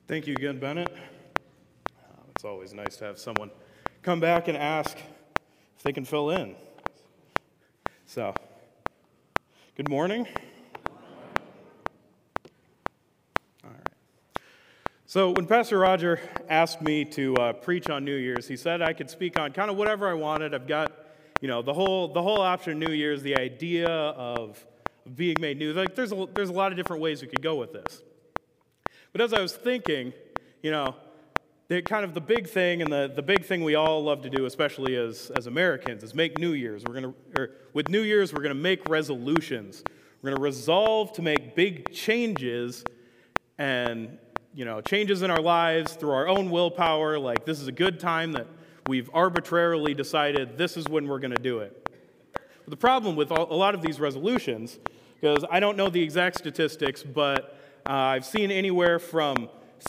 Thank you again, Bennett. It's always nice to have someone come back and ask if they can fill in. So, good morning. All right. So when Pastor Roger asked me to preach on New Year's, he said I could speak on kind of whatever I wanted. I've got, the whole option of New Year's, the idea of being made new. Like there's a lot of different ways we could go with this. But as I was thinking, the big thing, and the big thing we all love to do, especially as Americans, is make New Year's. With New Year's, we're going to make resolutions. We're going to resolve to make big changes, and changes in our lives through our own willpower. Like this is a good time that we've arbitrarily decided this is when we're going to do it. But the problem with a lot of these resolutions, because I don't know the exact statistics, but I've seen anywhere from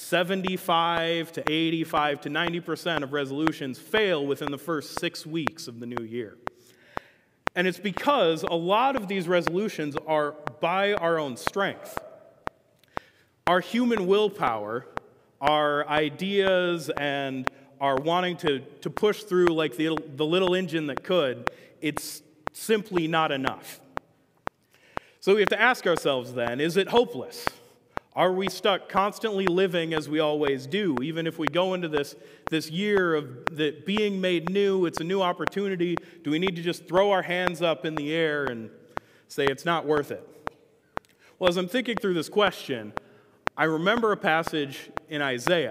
75 to 85 to 90% of resolutions fail within the first 6 weeks of the new year. And it's because a lot of these resolutions are by our own strength. Our human willpower, our ideas, and our wanting to push through like the little engine that could, it's simply not enough. So we have to ask ourselves then, is it hopeless? Are we stuck constantly living as we always do? Even if we go into this year of that being made new, it's a new opportunity, do we need to just throw our hands up in the air and say it's not worth it? Well, as I'm thinking through this question, I remember a passage in Isaiah.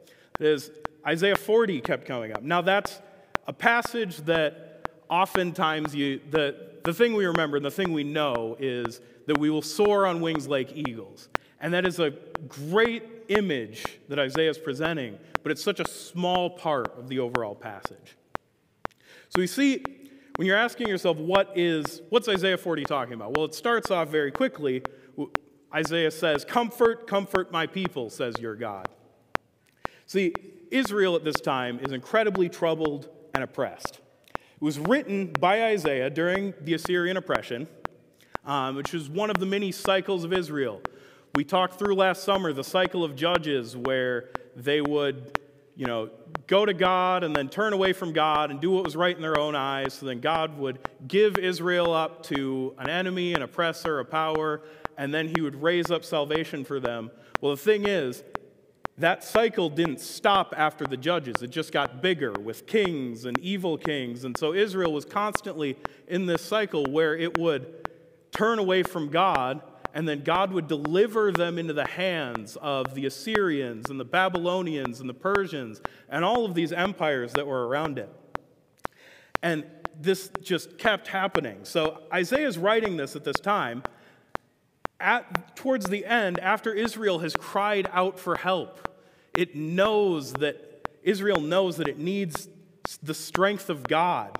Isaiah 40 kept coming up. Now that's a passage that oftentimes the thing we remember, the thing we know is that we will soar on wings like eagles. And that is a great image that Isaiah is presenting, but it's such a small part of the overall passage. So we see, when you're asking yourself, what's Isaiah 40 talking about? Well, it starts off very quickly. Isaiah says, "Comfort, comfort my people, says your God." See, Israel at this time is incredibly troubled and oppressed. It was written by Isaiah during the Assyrian oppression, which is one of the many cycles of Israel. We talked through last summer the cycle of Judges where they would, go to God and then turn away from God and do what was right in their own eyes. So then God would give Israel up to an enemy, an oppressor, a power, and then he would raise up salvation for them. Well, the thing is, that cycle didn't stop after the Judges. It just got bigger with kings and evil kings. And so Israel was constantly in this cycle where it would turn away from God, and then God would deliver them into the hands of the Assyrians and the Babylonians and the Persians and all of these empires that were around it. And this just kept happening. So Isaiah's writing this at this time, towards the end, after Israel has cried out for help. Israel knows that it needs the strength of God.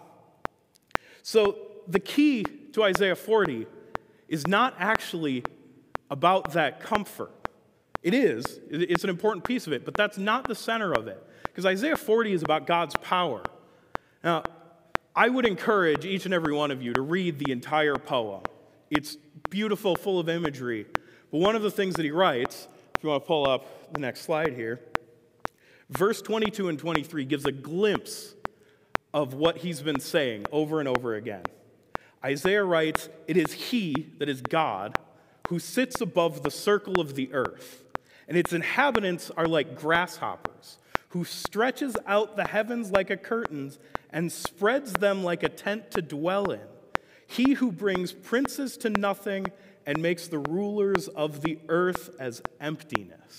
So the key to Isaiah 40 is not actually about that comfort. It's an important piece of it, but that's not the center of it. Because Isaiah 40 is about God's power. Now, I would encourage each and every one of you to read the entire poem. It's beautiful, full of imagery. But one of the things that he writes, if you want to pull up the next slide here, verse 22 and 23 gives a glimpse of what he's been saying over and over again. Isaiah writes, "It is he, that is God, who sits above the circle of the earth, and its inhabitants are like grasshoppers, who stretches out the heavens like a curtain and spreads them like a tent to dwell in. He who brings princes to nothing and makes the rulers of the earth as emptiness."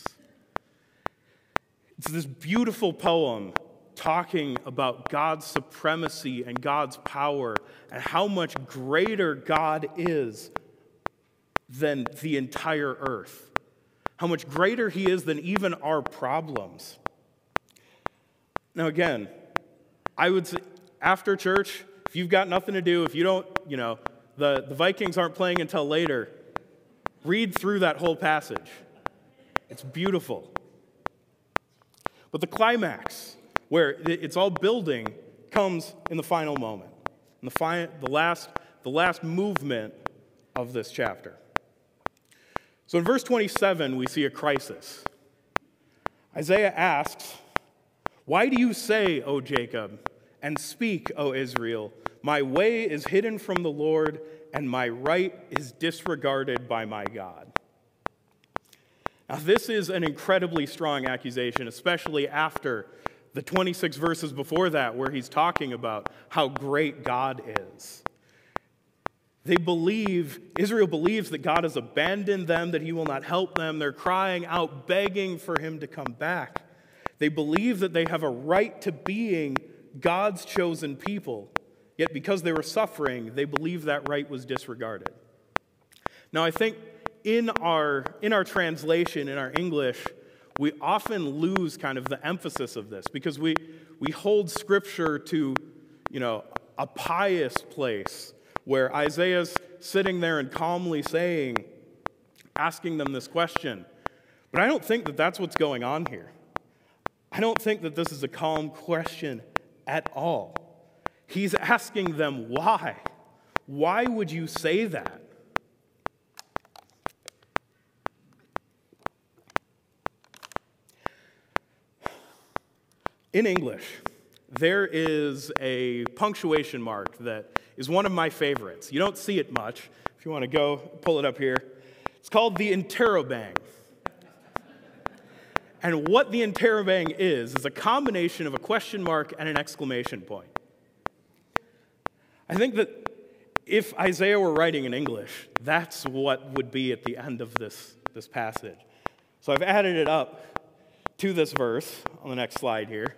It's this beautiful poem talking about God's supremacy and God's power and how much greater God is than the entire earth. How much greater he is than even our problems. Now again, I would say after church, if you've got nothing to do, if you don't, the Vikings aren't playing until later, read through that whole passage. It's beautiful. But the climax, where it's all building, comes in the final moment, in the last movement of this chapter. So in verse 27, we see a crisis. Isaiah asks, "Why do you say, O Jacob, and speak, O Israel, my way is hidden from the Lord, and my right is disregarded by my God?" Now, this is an incredibly strong accusation, especially after the 26 verses before that, where he's talking about how great God is. Israel believes that God has abandoned them, that he will not help them. They're crying out, begging for him to come back. They believe that they have a right to being God's chosen people. Yet because they were suffering, they believe that right was disregarded. Now, I think in our translation, in our English, we often lose kind of the emphasis of this because we hold Scripture to, a pious place where Isaiah's sitting there and calmly asking them this question. But I don't think that that's what's going on here. I don't think that this is a calm question at all. He's asking them why. Why would you say that? In English, there is a punctuation mark that is one of my favorites. You don't see it much. If you want to go pull it up here. It's called the interrobang. And what the interrobang is a combination of a question mark and an exclamation point. I think that if Isaiah were writing in English, that's what would be at the end of this passage. So I've added it up to this verse on the next slide here.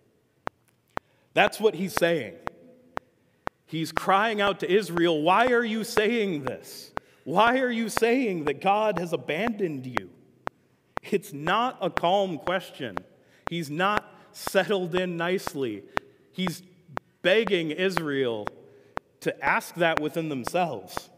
That's what he's saying. He's crying out to Israel, "Why are you saying this? Why are you saying that God has abandoned you?" It's not a calm question. He's not settled in nicely. He's begging Israel to ask that within themselves.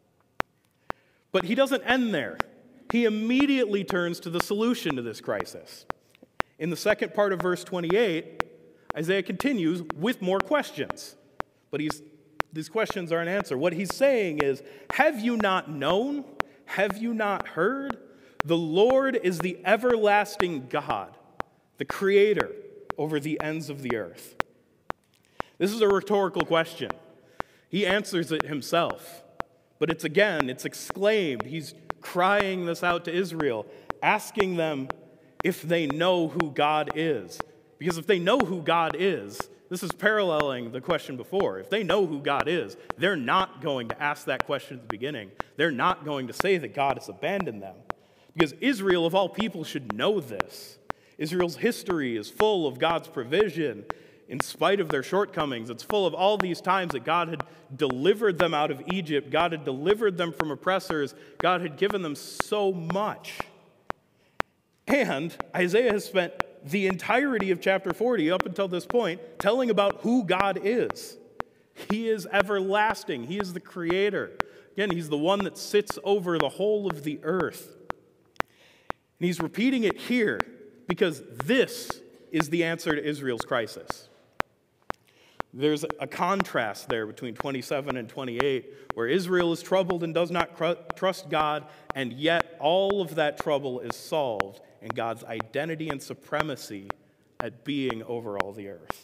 But he doesn't end there. He immediately turns to the solution to this crisis. In the second part of verse 28, Isaiah continues with more questions. But these questions aren't answered. What he's saying is, have you not known? Have you not heard? The Lord is the everlasting God, the Creator over the ends of the earth. This is a rhetorical question. He answers it himself. But it's exclaimed. He's crying this out to Israel, asking them if they know who God is. Because if they know who God is, this is paralleling the question before. If they know who God is, they're not going to ask that question at the beginning. They're not going to say that God has abandoned them. Because Israel, of all people, should know this. Israel's history is full of God's provision. In spite of their shortcomings, it's full of all these times that God had delivered them out of Egypt. God had delivered them from oppressors. God had given them so much. And Isaiah has spent the entirety of chapter 40 up until this point telling about who God is. He is everlasting. He is the Creator. Again, he's the one that sits over the whole of the earth. And he's repeating it here because this is the answer to Israel's crisis. There's a contrast there between 27 and 28, where Israel is troubled and does not trust God, and yet all of that trouble is solved in God's identity and supremacy at being over all the earth.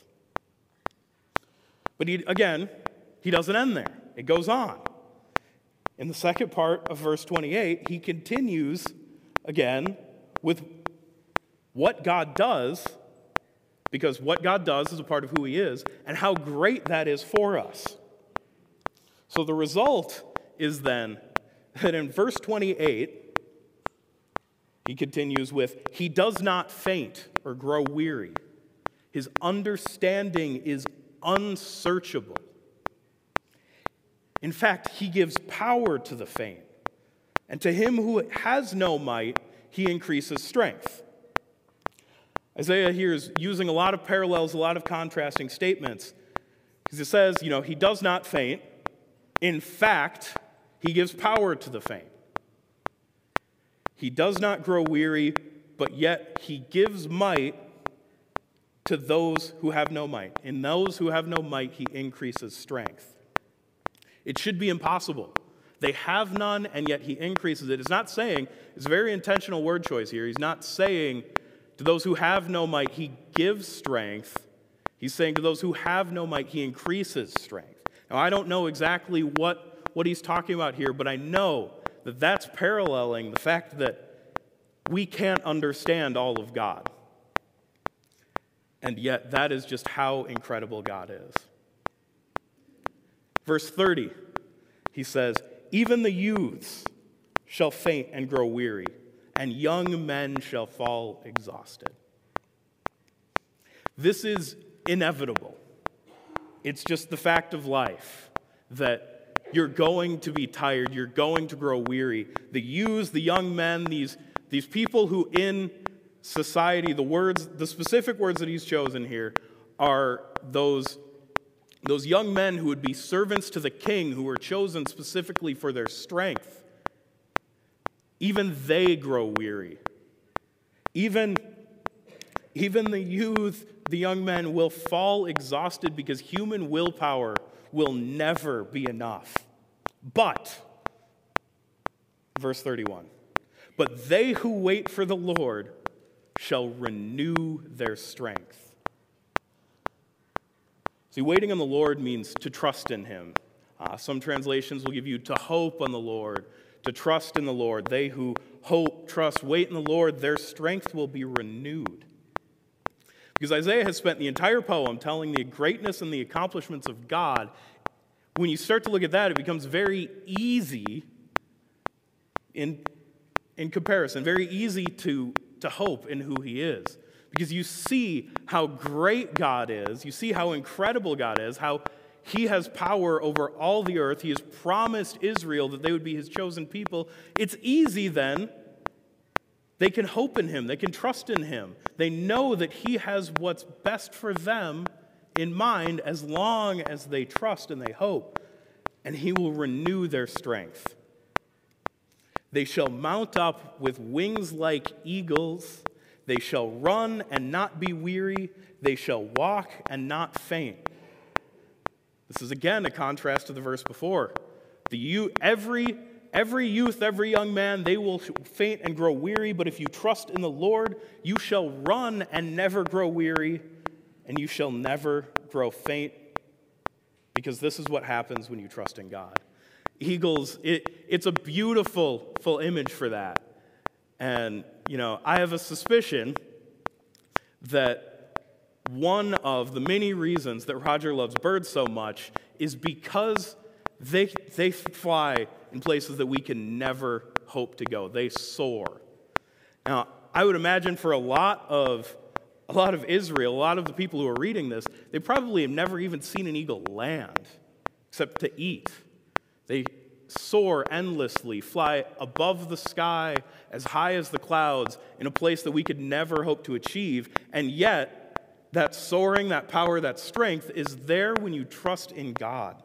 But he doesn't end there. It goes on. In the second part of verse 28, he continues again with what God does, because what God does is a part of who he is, and how great that is for us. So the result is then that in verse 28, he continues with, he does not faint or grow weary. His understanding is unsearchable. In fact, he gives power to the faint, and to him who has no might, he increases strength. Isaiah here is using a lot of parallels, a lot of contrasting statements. Because it says, he does not faint. In fact, he gives power to the faint. He does not grow weary, but yet he gives might to those who have no might. In those who have no might, he increases strength. It should be impossible. They have none, and yet he increases it. It's not saying, it's a very intentional word choice here. He's not saying To those who have no might, he gives strength. He's saying to those who have no might, he increases strength. Now, I don't know exactly what he's talking about here, but I know that that's paralleling the fact that we can't understand all of God. And yet, that is just how incredible God is. Verse 30, he says, even the youths shall faint and grow weary, and young men shall fall exhausted. This is inevitable. It's just the fact of life that you're going to be tired, you're going to grow weary. The youths, the young men, these people who in society, the specific words that he's chosen here are those young men who would be servants to the king, who were chosen specifically for their strength. Even they grow weary. Even the youth, the young men will fall exhausted because human willpower will never be enough. But, verse 31, but they who wait for the Lord shall renew their strength. See, waiting on the Lord means to trust in him. Some translations will give you to hope on the Lord, to trust in the Lord. They who hope, trust, wait in the Lord, their strength will be renewed. Because Isaiah has spent the entire poem telling the greatness and the accomplishments of God. When you start to look at that, it becomes very easy in comparison, very easy to hope in who he is. Because you see how great God is, you see how incredible God is, how he has power over all the earth. He has promised Israel that they would be his chosen people. It's easy then. They can hope in him. They can trust in him. They know that he has what's best for them in mind as long as they trust and they hope. And he will renew their strength. They shall mount up with wings like eagles. They shall run and not be weary. They shall walk and not faint. This is again a contrast to the verse before. Every youth, every young man, they will faint and grow weary, but if you trust in the Lord, you shall run and never grow weary, and you shall never grow faint, because this is what happens when you trust in God. Eagles, it's a beautiful full image for that. And, I have a suspicion that one of the many reasons that Roger loves birds so much is because they fly in places that we can never hope to go. They soar. Now, I would imagine for a lot of Israel, a lot of the people who are reading this, they probably have never even seen an eagle land except to eat. They soar endlessly, fly above the sky, as high as the clouds, in a place that we could never hope to achieve. And yet, that soaring, that power, that strength is there when you trust in God.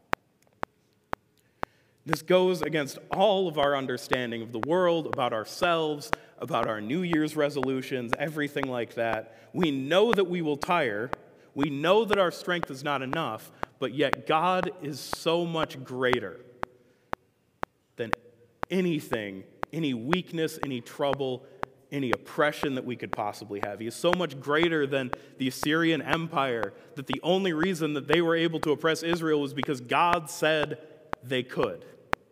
This goes against all of our understanding of the world, about ourselves, about our New Year's resolutions, everything like that. We know that we will tire. We know that our strength is not enough, but yet God is so much greater than anything, any weakness, any trouble, any oppression that we could possibly have. He is so much greater than the Assyrian Empire that the only reason that they were able to oppress Israel was because God said they could.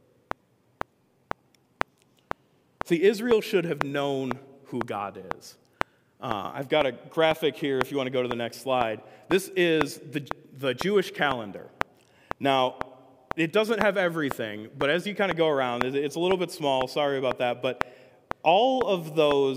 See, Israel should have known who God is. I've got a graphic here if you want to go to the next slide. This is the Jewish calendar. Now, it doesn't have everything, but as you kind of go around, it's a little bit small, sorry about that, but all of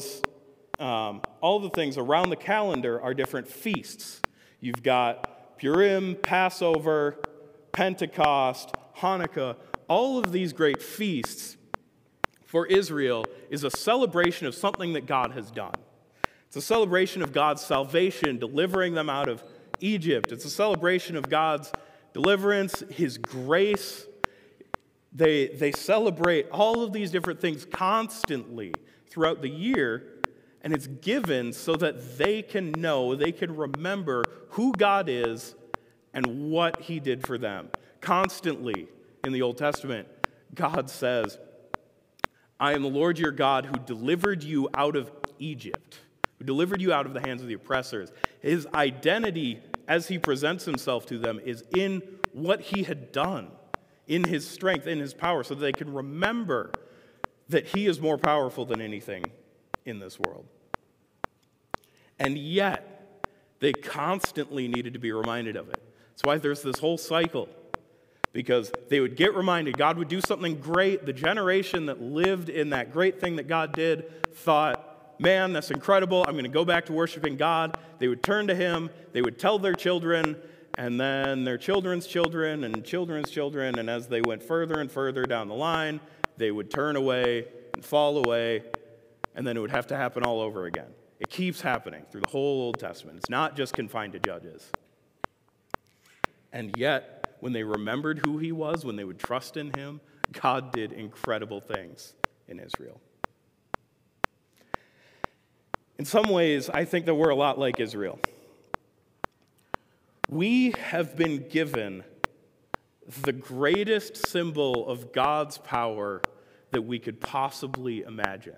the things around the calendar are different feasts. You've got Purim, Passover, Pentecost, Hanukkah. All of these great feasts for Israel is a celebration of something that God has done. It's a celebration of God's salvation, delivering them out of Egypt. It's a celebration of God's deliverance, his grace. They celebrate all of these different things constantly throughout the year, and it's given so that they can know, they can remember who God is and what he did for them. Constantly in the Old Testament, God says, I am the Lord your God who delivered you out of Egypt, who delivered you out of the hands of the oppressors. His identity as he presents himself to them is in what he had done, in his strength, in his power, so that they can remember that he is more powerful than anything in this world. And yet, they constantly needed to be reminded of it. That's why there's this whole cycle. Because they would get reminded, God would do something great. The generation that lived in that great thing that God did thought, man, that's incredible. I'm going to go back to worshiping God. They would turn to him. They would tell their children, and then their children's children and children's children. And as they went further and further down the line, they would turn away and fall away. And then it would have to happen all over again. It keeps happening through the whole Old Testament. It's not just confined to Judges. And yet, when they remembered who he was, when they would trust in him, God did incredible things in Israel. In some ways, I think that we're a lot like Israel. We have been given the greatest symbol of God's power that we could possibly imagine.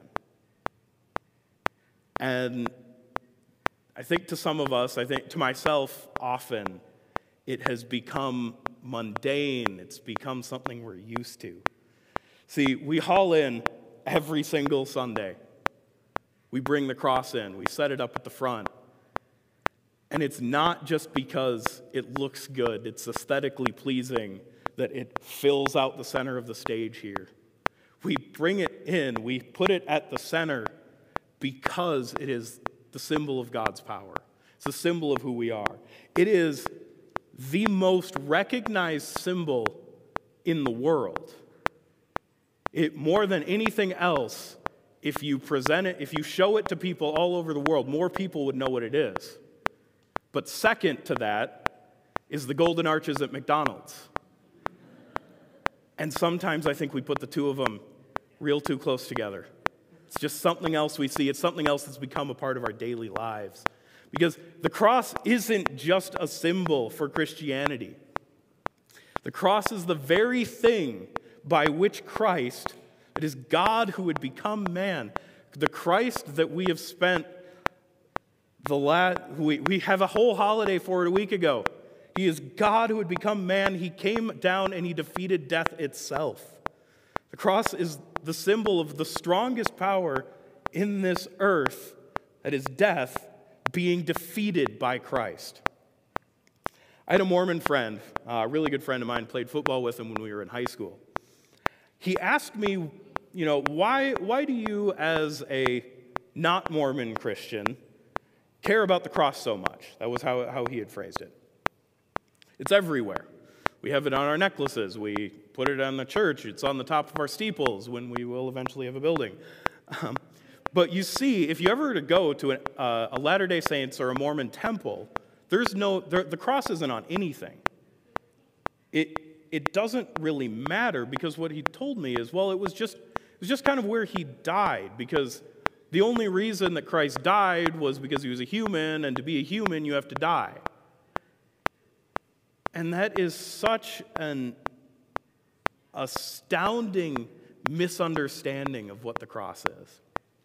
And I think to some of us, I think to myself often, it has become mundane. It's become something we're used to. See, we haul in every single Sunday. We bring the cross in. We set it up at the front. And it's not just because it looks good. It's aesthetically pleasing that it fills out the center of the stage here. We bring it in. We put it at the center because it is the symbol of God's power. It's the symbol of who we are. It is the most recognized symbol in the world. It, more than anything else, if you present it, if you show it to people all over the world, more people would know what it is. But second to that is the golden arches at McDonald's. And sometimes I think we put the two of them real too close together. It's just something else we see. It's something else that's become a part of our daily lives. Because the cross isn't just a symbol for Christianity. The cross is the very thing by which Christ, it is God who would become man, the Christ that we have spent we have a whole holiday for it a week ago. He is God who would become man. He came down and he defeated death itself. The cross is the symbol of the strongest power in this earth, that is death, being defeated by Christ. I had a Mormon friend, a really good friend of mine, played football with him when we were in high school. He asked me, why do you as a not Mormon Christian care about the cross so much? That was how he had phrased it. It's everywhere. We have it on our necklaces. We put it on the church. It's on the top of our steeples when we will eventually have a building. But you see, if you ever were to go to a Latter-day Saints or a Mormon temple, the cross isn't on anything. It doesn't really matter, because what he told me is, well, it was just kind of where he died, because the only reason that Christ died was because he was a human, and to be a human, you have to die. And that is such an astounding misunderstanding of what the cross is.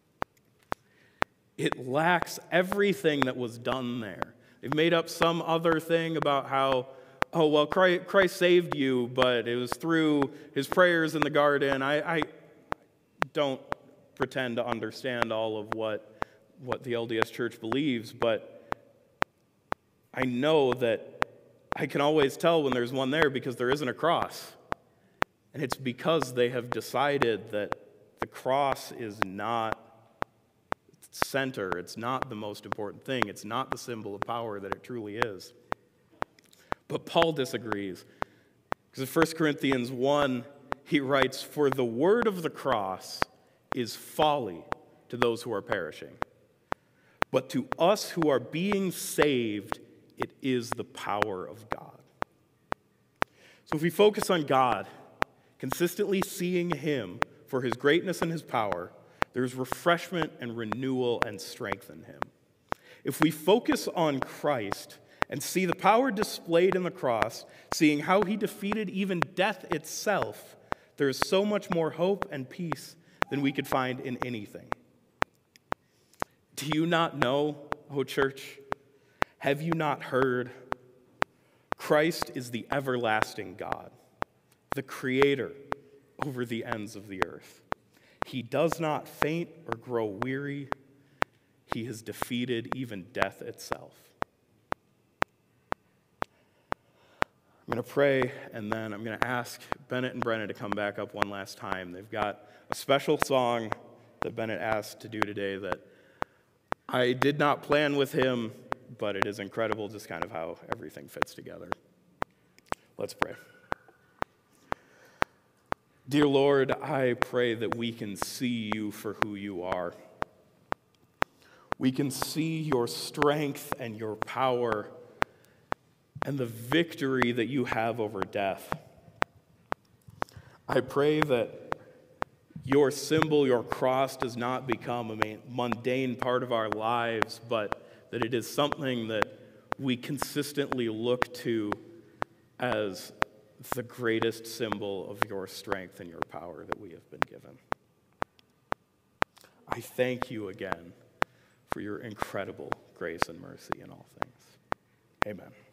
It lacks everything that was done there. They've made up some other thing about how, Christ saved you, but it was through his prayers in the garden. I don't pretend to understand all of what the LDS Church believes, but I know that I can always tell when there's one there because there isn't a cross. And it's because they have decided that the cross is not center. It's not the most important thing. It's not the symbol of power that it truly is. But Paul disagrees. Because in 1 Corinthians 1, he writes, "For the word of the cross is folly to those who are perishing. But to us who are being saved, it is the power of God." So if we focus on God, consistently seeing him for his greatness and his power, there's refreshment and renewal and strength in him. If we focus on Christ and see the power displayed in the cross, seeing how he defeated even death itself, there is so much more hope and peace than we could find in anything. Do you not know, O church? Have you not heard? Christ is the everlasting God, the Creator over the ends of the earth. He does not faint or grow weary. He has defeated even death itself. I'm going to pray, and then I'm going to ask Bennett and Brennan to come back up one last time. They've got a special song that Bennett asked to do today that I did not plan with him, but it is incredible just kind of how everything fits together. Let's pray. Dear Lord, I pray that we can see you for who you are. We can see your strength and your power and the victory that you have over death. I pray that your symbol, your cross, does not become a mundane part of our lives, but that it is something that we consistently look to as the greatest symbol of your strength and your power that we have been given. I thank you again for your incredible grace and mercy in all things. Amen.